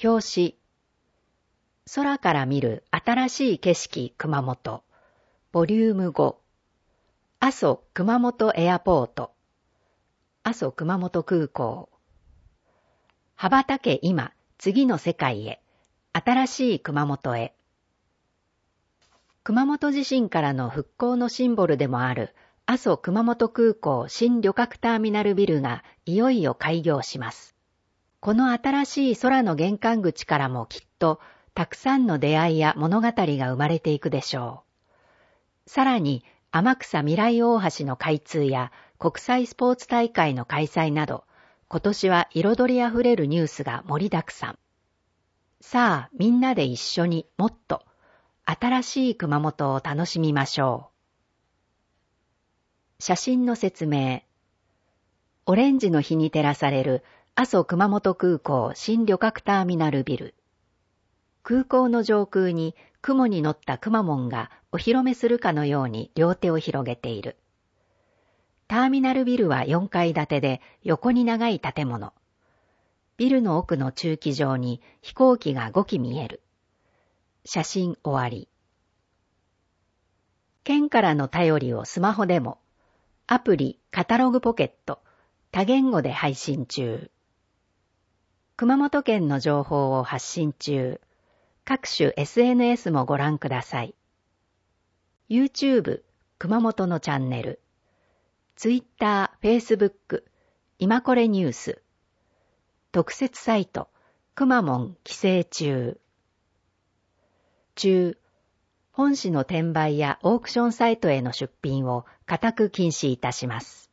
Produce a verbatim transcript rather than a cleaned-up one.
表紙。空から見る新しい景色熊本。ボリュームご。阿蘇熊本エアポート。阿蘇熊本空港。羽ばたけ今、次の世界へ。新しい熊本へ。熊本地震からの復興のシンボルでもある阿蘇熊本空港新旅客ターミナルビルがいよいよ開業します。この新しい空の玄関口からもきっとたくさんの出会いや物語が生まれていくでしょう。さらに天草未来大橋の開通や国際スポーツ大会の開催など、今年は彩りあふれるニュースが盛りだくさん。さあみんなで一緒にもっと新しい熊本を楽しみましょう。写真の説明。オレンジの日に照らされる阿蘇熊本空港新旅客ターミナルビル。空港の上空に雲に乗ったくまモンがお披露目するかのように両手を広げている。ターミナルビルはよんかい建てで横に長い建物。ビルの奥の駐機場に飛行機がごき見える。写真終わり。県からの頼りをスマホでも、アプリカタログポケット、多言語で配信中。熊本県の情報を発信中。各種 エスエヌエス もご覧ください。YouTube 熊本のチャンネル、Twitter、Facebook、今これニュース、特設サイト、くまモン規制中。中、本誌の転売やオークションサイトへの出品を固く禁止いたします。